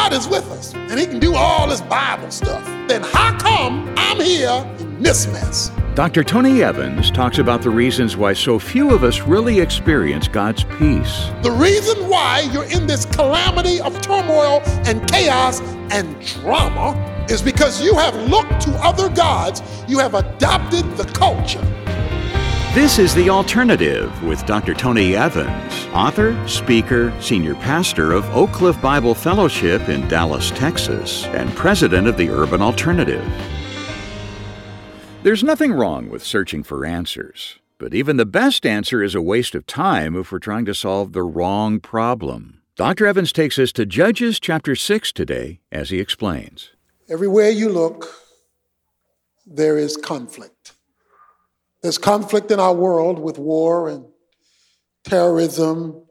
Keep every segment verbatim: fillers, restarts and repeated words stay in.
God is with us and he can do all this Bible stuff, then how come I'm here in this mess? Doctor Tony Evans talks about the reasons why so few of us really experience God's peace. The reason why you're in this calamity of turmoil and chaos and drama is because you have looked to other gods. You have adopted the culture. This is The Alternative with Doctor Tony Evans, author, speaker, senior pastor of Oak Cliff Bible Fellowship in Dallas, Texas, and president of the Urban Alternative. There's nothing wrong with searching for answers, but even the best answer is a waste of time if we're trying to solve the wrong problem. Doctor Evans takes us to Judges chapter six today as he explains. Everywhere you look, there is conflict. There's conflict in our world with war and terrorism,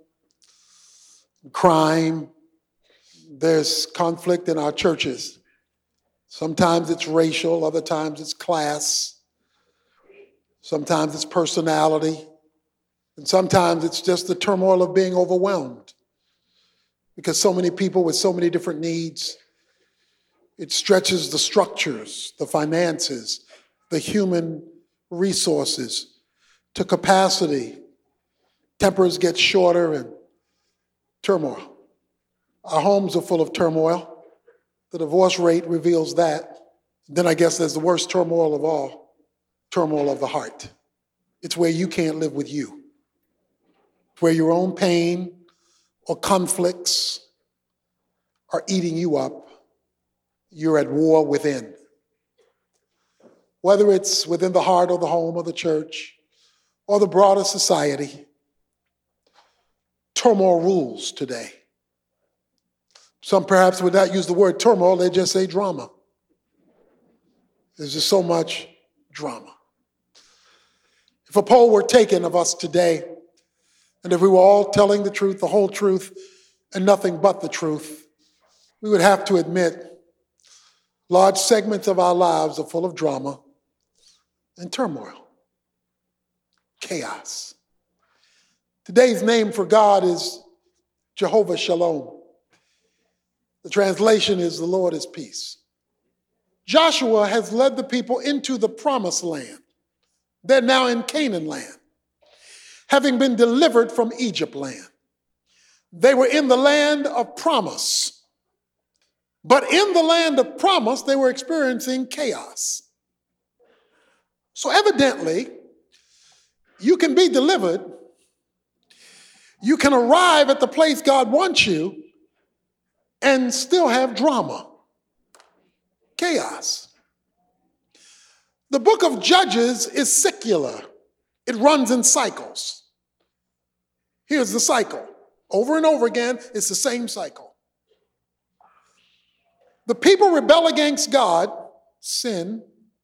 crime. There's conflict in our churches. Sometimes it's racial, other times it's class. Sometimes it's personality. And sometimes it's just the turmoil of being overwhelmed. Because so many people with so many different needs, it stretches the structures, the finances, the human resources to capacity. Tempers get shorter and turmoil. Our homes are full of turmoil. The divorce rate reveals that. Then I guess there's the worst turmoil of all, turmoil of the heart. It's where you can't live with you. It's where your own pain or conflicts are eating you up. You're at war within. Whether it's within the heart or the home or the church or the broader society, turmoil rules today. Some perhaps would not use the word turmoil, they just say drama. There's just so much drama. If a poll were taken of us today, and if we were all telling the truth, the whole truth, and nothing but the truth, we would have to admit large segments of our lives are full of drama and turmoil, chaos. Today's name for God is Jehovah Shalom. The translation is the Lord is peace. Joshua has led the people into the promised land. They're now in Canaan land, having been delivered from Egypt land. They were in the land of promise. But in the land of promise, they were experiencing chaos. So evidently, you can be delivered. You can arrive at the place God wants you and still have drama, chaos. The book of Judges is secular. It runs in cycles. Here's the cycle. Over and over again, it's the same cycle. The people rebel against God, sin.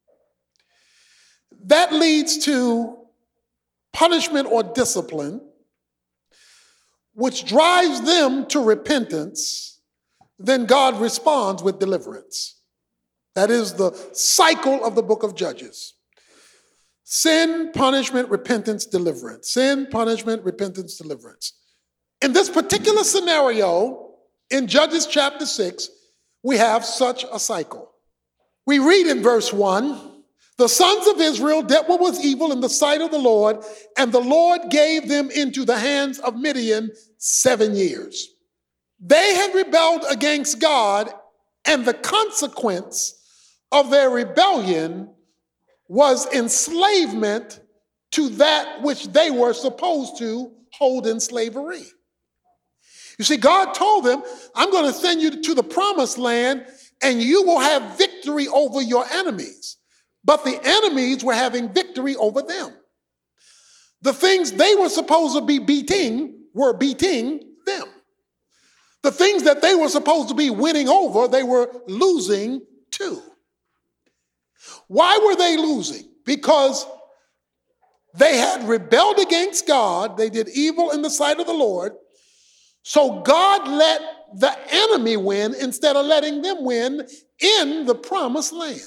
That leads to punishment or discipline, which drives them to repentance. Then God responds with deliverance. That is the cycle of the book of Judges. Sin, punishment, repentance, deliverance. Sin, punishment, repentance, deliverance. In this particular scenario, in Judges chapter six, we have such a cycle. We read in verse one, the sons of Israel did what was evil in the sight of the Lord, and the Lord gave them into the hands of Midian seven years. They had rebelled against God, and the consequence of their rebellion was enslavement to that which they were supposed to hold in slavery. You see, God told them, I'm going to send you to the promised land, and you will have victory over your enemies. But the enemies were having victory over them. The things they were supposed to be beating were beating them. The things that they were supposed to be winning over, they were losing too. Why were they losing? Because they had rebelled against God. They did evil in the sight of the Lord. So God let the enemy win instead of letting them win in the promised land.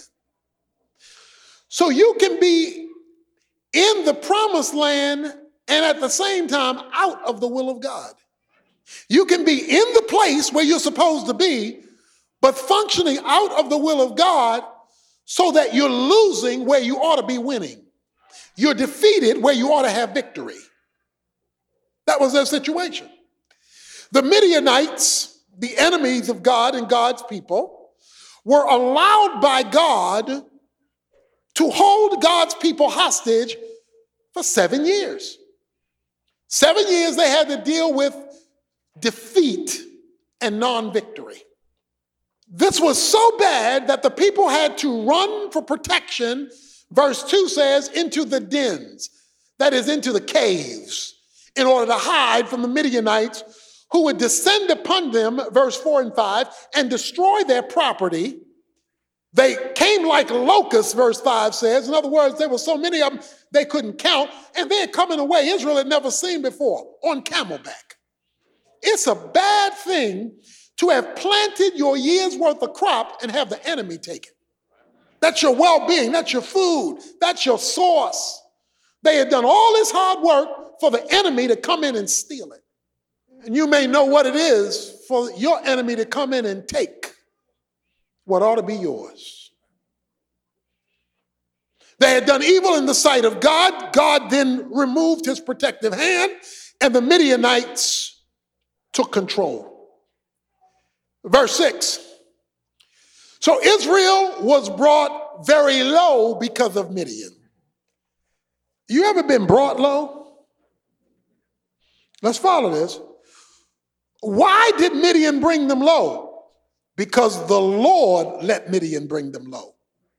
So you can be in the promised land and at the same time out of the will of God. You can be in the place where you're supposed to be, but functioning out of the will of God so that you're losing where you ought to be winning. You're defeated where you ought to have victory. That was their situation. The Midianites, the enemies of God and God's people, were allowed by God to hold God's people hostage for seven years. Seven years they had to deal with defeat and non-victory. This was so bad that the people had to run for protection, verse two says, into the dens, that is, into the caves, in order to hide from the Midianites who would descend upon them, verse four and five, and destroy their property. They came like locusts, verse five says. In other words, there were so many of them they couldn't count, and they had come in a way Israel had never seen before, on camelback. It's a bad thing to have planted your year's worth of crop and have the enemy take it. That's your well-being, that's your food, that's your source. They had done all this hard work for the enemy to come in and steal it. And you may know what it is for your enemy to come in and take what ought to be yours. They had done evil in the sight of God. God then removed his protective hand, and the Midianites took control. Verse six. So Israel was brought very low because of Midian. You ever been brought low? Let's follow this. Why did Midian bring them low? Because the Lord let Midian bring them low.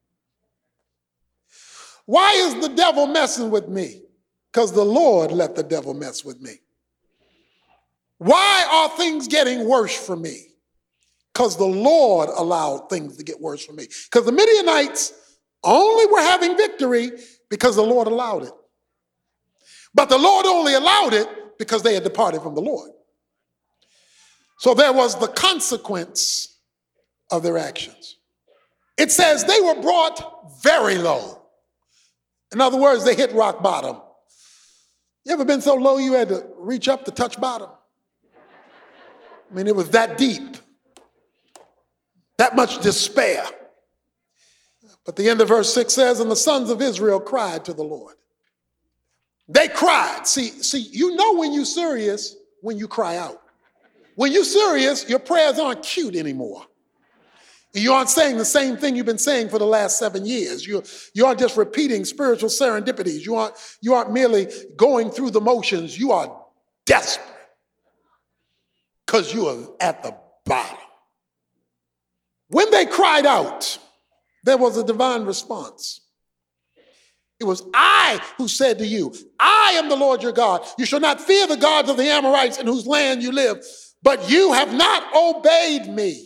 Why is the devil messing with me? Because the Lord let the devil mess with me. Why are things getting worse for me? Because the Lord allowed things to get worse for me. Because the Midianites only were having victory because the Lord allowed it. But the Lord only allowed it because they had departed from the Lord. So there was the consequence of their actions. It says they were brought very low. In other words, they hit rock bottom. You ever been so low you had to reach up to touch bottom? I mean, it was that deep. That much despair. But the end of verse six says, and the sons of Israel cried to the Lord. They cried. See, see, you know when you're serious when you cry out. When you're serious, your prayers aren't cute anymore. You aren't saying the same thing you've been saying for the last seven years. You, you aren't just repeating spiritual serendipities. You aren't, you aren't merely going through the motions. You are desperate because you are at the bottom. When they cried out, there was a divine response. It was I who said to you, I am the Lord your God. You shall not fear the gods of the Amorites in whose land you live, but you have not obeyed me.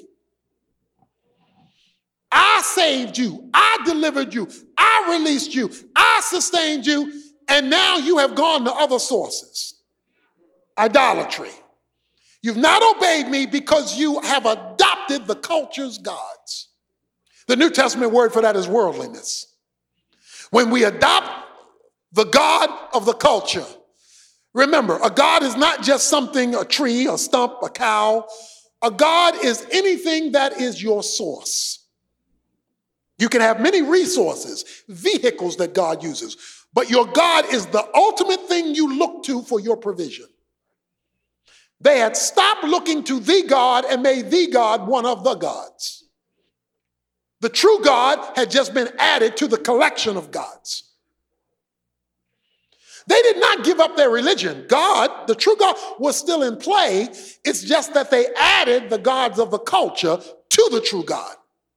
I saved you. I delivered you. I released you. I sustained you. And now you have gone to other sources. Idolatry. You've not obeyed me because you have adopted the culture's gods. The New Testament word for that is worldliness. When we adopt the God of the culture, remember, a God is not just something, a tree, a stump, a cow. A God is anything that is your source. You can have many resources, vehicles that God uses, but your God is the ultimate thing you look to for your provision. They had stopped looking to the God and made the God one of the gods. The true God had just been added to the collection of gods. They did not give up their religion. God, the true God, was still in play. It's just that they added the gods of the culture to the true God,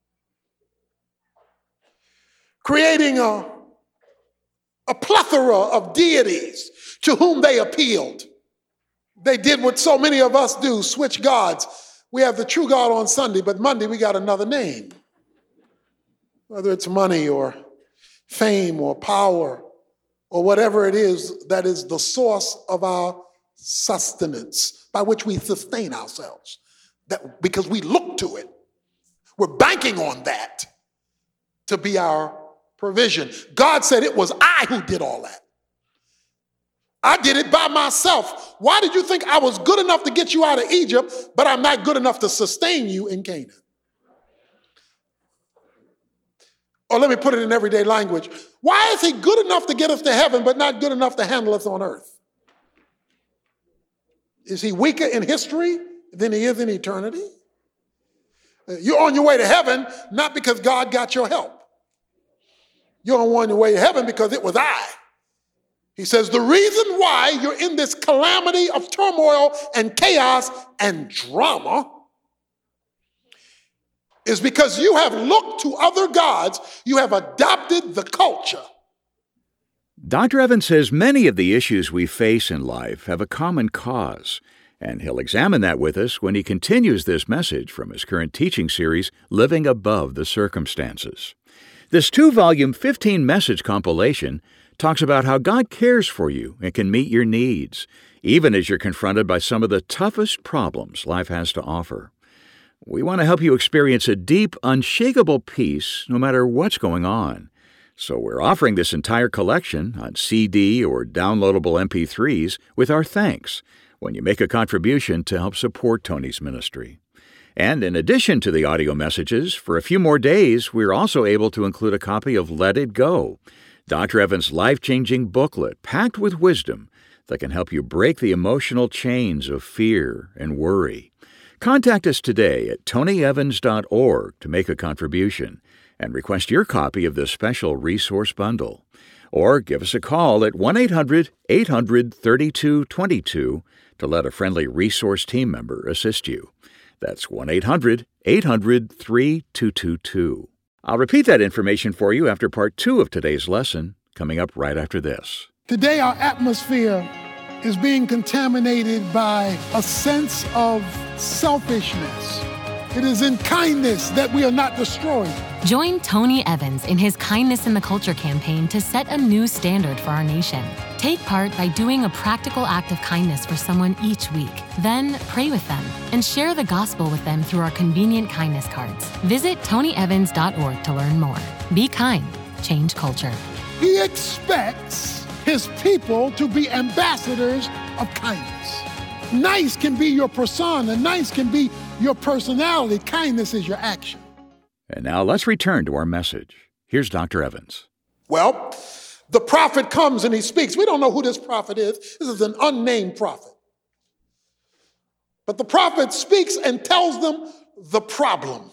creating a, a plethora of deities to whom they appealed. They did what so many of us do, switch gods. We have the true God on Sunday, but Monday we got another name. Whether it's money or fame or power or whatever it is that is the source of our sustenance by which we sustain ourselves, that because we look to it. We're banking on that to be our provision. God said it was I who did all that. I did it by myself. Why did you think I was good enough to get you out of Egypt, but I'm not good enough to sustain you in Canaan? Or let me put it in everyday language. Why is he good enough to get us to heaven, but not good enough to handle us on earth? Is he weaker in history than he is in eternity? You're on your way to heaven, not because God got your help. You're on your way to heaven because it was I. He says, the reason why you're in this calamity of turmoil and chaos and drama is because you have looked to other gods. You have adopted the culture. Doctor Evans says many of the issues we face in life have a common cause, and he'll examine that with us when he continues this message from his current teaching series, Living Above the Circumstances. This two-volume, fifteen-message compilation talks about how God cares for you and can meet your needs, even as you're confronted by some of the toughest problems life has to offer. We want to help you experience a deep, unshakable peace no matter what's going on. So we're offering this entire collection on C D or downloadable M P threes with our thanks when you make a contribution to help support Tony's ministry. And in addition to the audio messages, for a few more days, we're also able to include a copy of Let It Go, Doctor Evans' life-changing booklet packed with wisdom that can help you break the emotional chains of fear and worry. Contact us today at tony evans dot org to make a contribution and request your copy of this special resource bundle. Or give us a call at one eight hundred eight hundred thirty-two twenty-two to let a friendly resource team member assist you. That's one eight hundred eight hundred thirty-two twenty-two. I'll repeat that information for you after part two of today's lesson, coming up right after this. Today, our atmosphere is being contaminated by a sense of selfishness. It is in kindness that we are not destroyed. Join Tony Evans in his Kindness in the Culture campaign to set a new standard for our nation. Take part by doing a practical act of kindness for someone each week. Then pray with them and share the gospel with them through our convenient kindness cards. Visit tony evans dot org to learn more. Be kind. Change culture. He expects his people to be ambassadors of kindness. Nice can be your persona. Nice can be your personality. Kindness is your action. And now let's return to our message. Here's Doctor Evans. Well, the prophet comes and he speaks. We don't know who this prophet is. This is an unnamed prophet. But the prophet speaks and tells them the problem.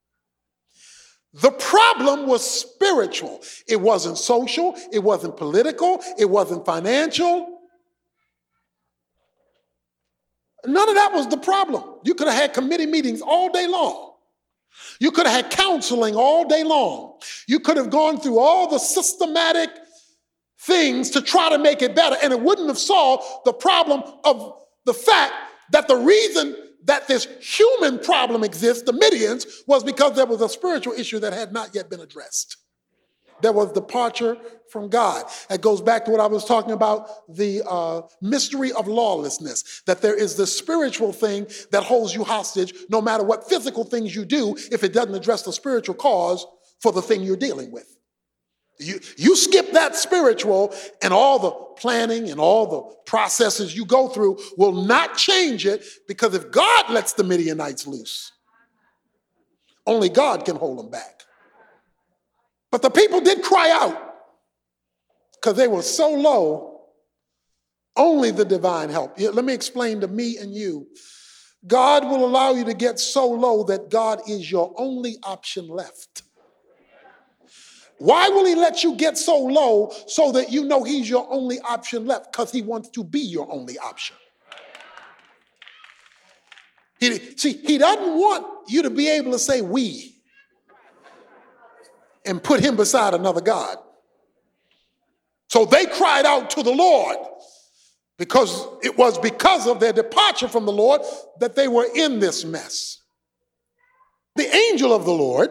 The problem was spiritual. It wasn't social. It wasn't political. It wasn't financial. None of that was the problem. You could have had committee meetings all day long. You could have had counseling all day long. You could have gone through all the systematic things to try to make it better, and it wouldn't have solved the problem of the fact that the reason that this human problem exists, the Midians, was because there was a spiritual issue that had not yet been addressed. There was departure from God. That goes back to what I was talking about, the uh, mystery of lawlessness, that there is the spiritual thing that holds you hostage no matter what physical things you do if it doesn't address the spiritual cause for the thing you're dealing with. You, you skip that spiritual and all the planning and all the processes you go through will not change it, because if God lets the Midianites loose, only God can hold them back. But the people did cry out because they were so low, only the divine help. Let me explain to me and you. God will allow you to get so low that God is your only option left. Why will he let you get so low so that you know he's your only option left? Because he wants to be your only option. He, see, he doesn't want you to be able to say we and put him beside another God. So they cried out to the Lord because it was because of their departure from the Lord that they were in this mess. The angel of the Lord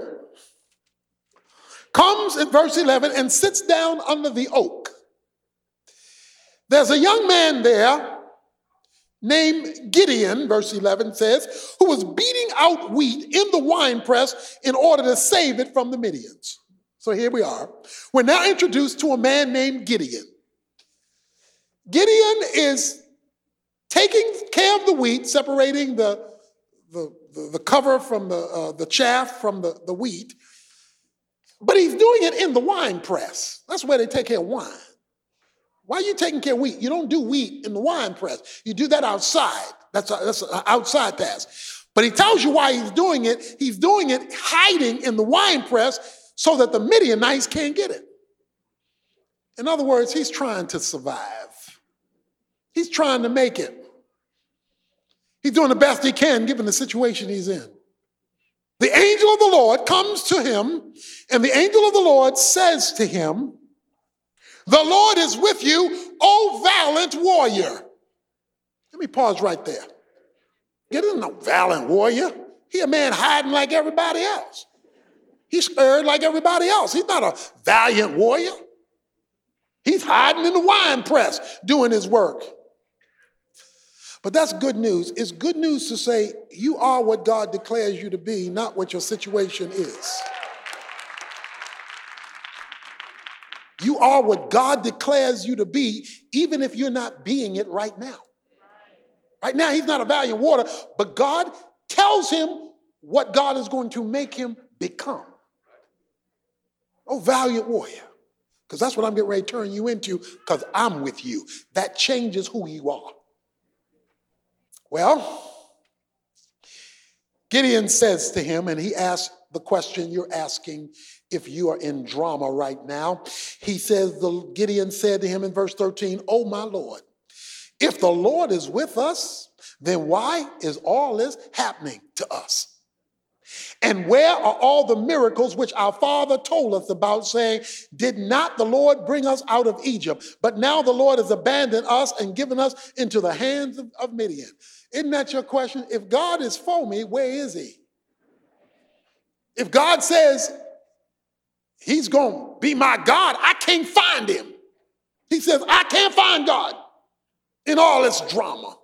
comes in verse eleven and sits down under the oak. There's a young man there named Gideon, verse eleven says, who was beating out wheat in the winepress in order to save it from the Midians. So here we are. We're now introduced to a man named Gideon. Gideon is taking care of the wheat, separating the, the, the, the cover from the, uh, the chaff from the, the wheat, But he's doing it in the wine press. That's where they take care of wine. Why are you taking care of wheat? You don't do wheat in the wine press. You do that outside. That's, a, that's an outside task. But he tells you why he's doing it. He's doing it hiding in the wine press so that the Midianites can't get it. In other words, he's trying to survive. He's trying to make it. He's doing the best he can given the situation he's in. The angel of the Lord comes to him, and the angel of the Lord says to him, "The Lord is with you, O valiant warrior." Let me pause right there. He isn't no valiant warrior. He a man hiding like everybody else. He's scared like everybody else. He's not a valiant warrior. He's hiding in the wine press doing his work. But that's good news. It's good news to say you are what God declares you to be, not what your situation is. You are what God declares you to be, even if you're not being it right now. Right now, he's not a valiant warrior, but God tells him what God is going to make him become. Oh, valiant warrior. Because that's what I'm getting ready to turn you into, because I'm with you. That changes who you are. Well, Gideon says to him, and he asks the question you're asking if you are in drama right now. He says, the Gideon said to him in verse thirteen, "Oh, my Lord, if the Lord is with us, then why is all this happening to us? And where are all the miracles which our father told us about, saying, did not the Lord bring us out of Egypt? But now the Lord has abandoned us and given us into the hands of, of Midian." Isn't that your question? If God is for me, where is he? If God says he's going to be my God, I can't find him. He says, I can't find God in all this drama.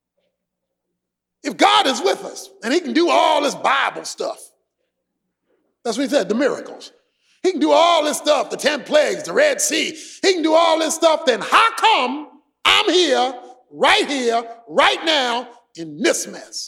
If God is with us and he can do all this Bible stuff, that's what he said, the miracles. He can do all this stuff, the ten plagues, the Red Sea. He can do all this stuff. Then how come I'm here, right here, right now, in this mess?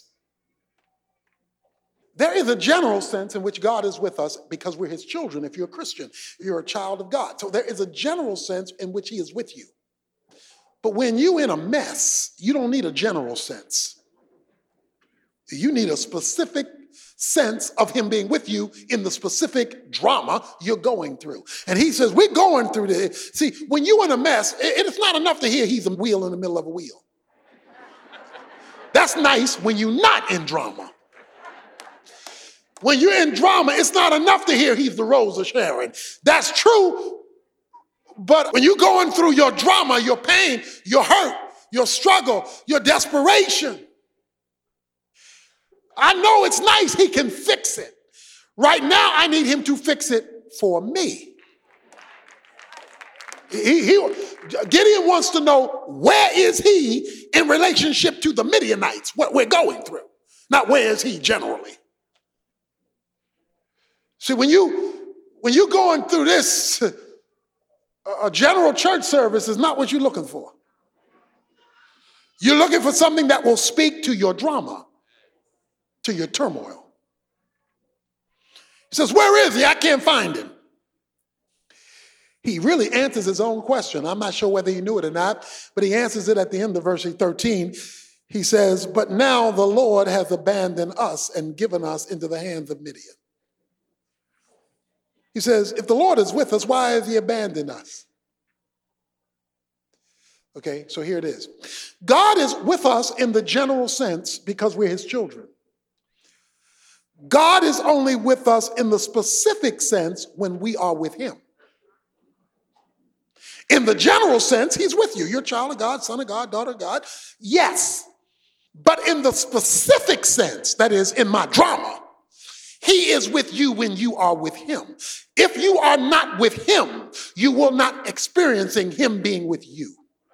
There is a general sense in which God is with us because we're his children. If you're a Christian, you're a child of God. So there is a general sense in which he is with you. But when you're in a mess, you don't need a general sense. You need a specific sense of him being with you in the specific drama you're going through. And he says, we're going through this. See, when you're in a mess, it's not enough to hear he's a wheel in the middle of a wheel. That's nice when you're not in drama. When you're in drama, it's not enough to hear he's the Rose of Sharon. That's true. But when you're going through your drama, your pain, your hurt, your struggle, your desperation, I know it's nice he can fix it. Right now, I need him to fix it for me. He, he, Gideon wants to know, where is he in relationship to the Midianites, what we're going through? Not where is he generally. See, when, you, when you're going through this, a general church service is not what you're looking for. You're looking for something that will speak to your drama, to your turmoil. He says, where is he? I can't find him. He really answers his own question. I'm not sure whether he knew it or not, but he answers it at the end of verse thirteen. He says, but now the Lord has abandoned us and given us into the hands of Midian. He says, if the Lord is with us, why has he abandoned us? Okay, so here it is. God is with us in the general sense because we're his children. God is only with us in the specific sense when we are with him. In the general sense, he's with you. You're a child of God, son of God, daughter of God. Yes. But in the specific sense, that is, in my drama, he is with you when you are with him. If you are not with him, you will not experiencing him being with you.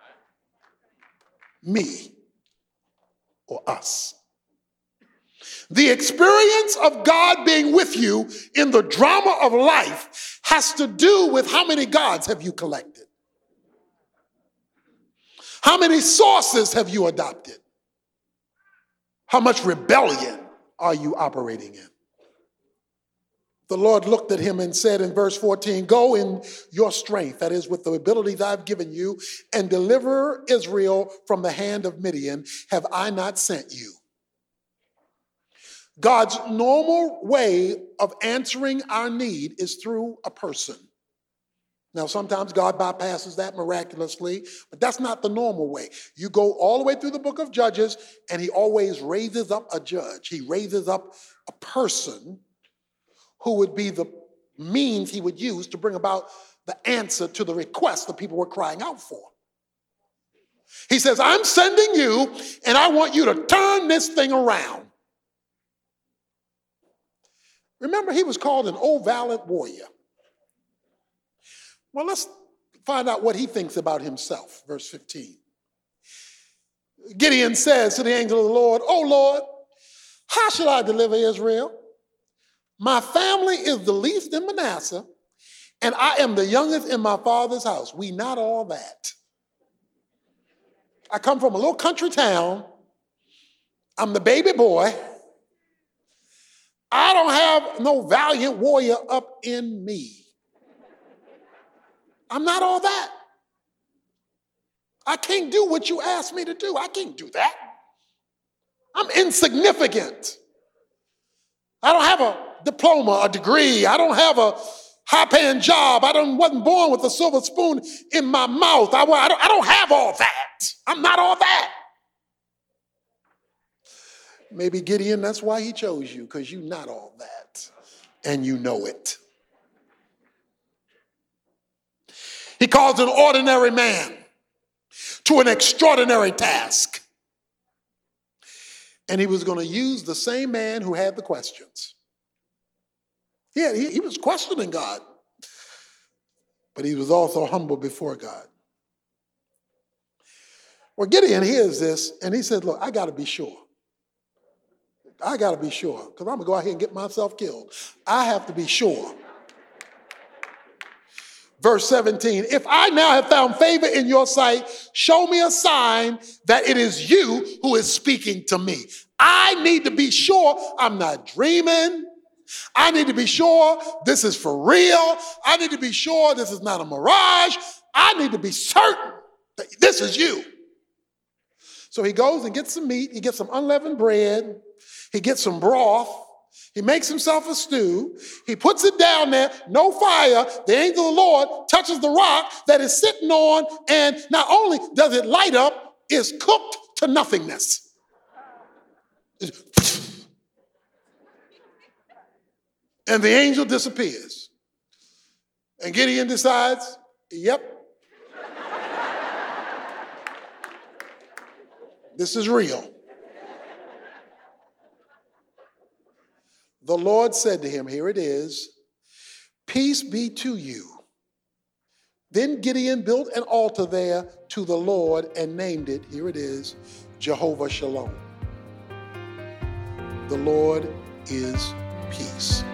Me or us. The experience of God being with you in the drama of life has to do with how many gods have you collected? How many sources have you adopted? How much rebellion are you operating in? The Lord looked at him and said in verse fourteen, go in your strength, that is with the abilities I've given you, and deliver Israel from the hand of Midian. Have I not sent you? God's normal way of answering our need is through a person. Now, sometimes God bypasses that miraculously, but that's not the normal way. You go all the way through the book of Judges, and he always raises up a judge. He raises up a person who would be the means he would use to bring about the answer to the request the people were crying out for. He says, I'm sending you, and I want you to turn this thing around. Remember, he was called an old valiant warrior. Well, let's find out what he thinks about himself. Verse fifteen. Gideon says to the angel of the Lord, oh Lord, how shall I deliver Israel? My family is the least in Manasseh, and I am the youngest in my father's house. We not all that. I come from a little country town. I'm the baby boy. I don't have no valiant warrior up in me. I'm not all that. I can't do what you asked me to do. I can't do that. I'm insignificant. I don't have a diploma, a degree. I don't have a high-paying job. I don't, wasn't born with a silver spoon in my mouth. I, I, don't, I don't have all that. I'm not all that. Maybe Gideon, that's why he chose you, because you're not all that, and you know it. He calls an ordinary man to an extraordinary task. And he was going to use the same man who had the questions. Yeah, he, he was questioning God, but he was also humble before God. Well, Gideon hears this, and he said, look, I got to be sure. I got to be sure, because I'm going to go out here and get myself killed. I have to be sure. Verse seventeen, if I now have found favor in your sight, show me a sign that it is you who is speaking to me. I need to be sure I'm not dreaming. I need to be sure this is for real. I need to be sure this is not a mirage. I need to be certain that this is you. So he goes and gets some meat. He gets some unleavened bread. He gets some broth. He makes himself a stew. He puts it down there, no fire. The angel of the Lord touches the rock that is sitting on, and not only does it light up, it's cooked to nothingness. And the angel disappears. And Gideon decides, yep, this is real. The Lord said to him, here it is, peace be to you. Then Gideon built an altar there to the Lord and named it, here it is, Jehovah Shalom. The Lord is peace.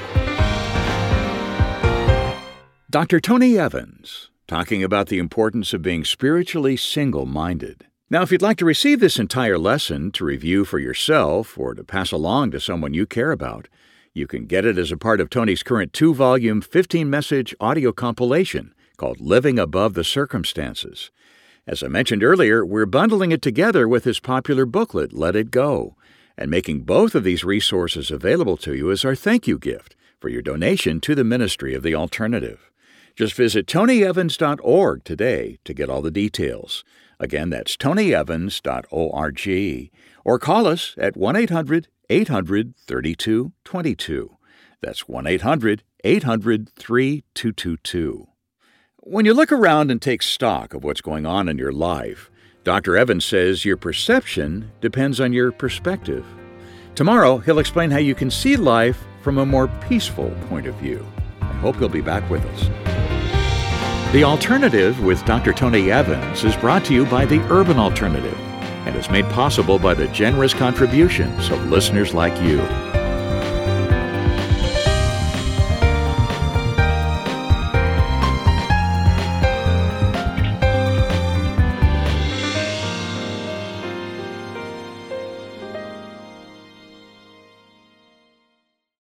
Doctor Tony Evans, talking about the importance of being spiritually single-minded. Now, if you'd like to receive this entire lesson to review for yourself or to pass along to someone you care about, you can get it as a part of Tony's current two-volume, fifteen-message audio compilation called Living Above the Circumstances. As I mentioned earlier, we're bundling it together with his popular booklet, Let It Go, and making both of these resources available to you as our thank you gift for your donation to the ministry of the alternative. Just visit tony evans dot org today to get all the details. Again, that's tony evans dot org. Or call us at one eight hundred eight hundred thirty-two twenty-two. That's one eight hundred eight hundred thirty-two twenty-two. When you look around and take stock of what's going on in your life, Doctor Evans says your perception depends on your perspective. Tomorrow, he'll explain how you can see life from a more peaceful point of view. I hope you'll be back with us. The Alternative with Doctor Tony Evans is brought to you by the Urban Alternative and is made possible by the generous contributions of listeners like you.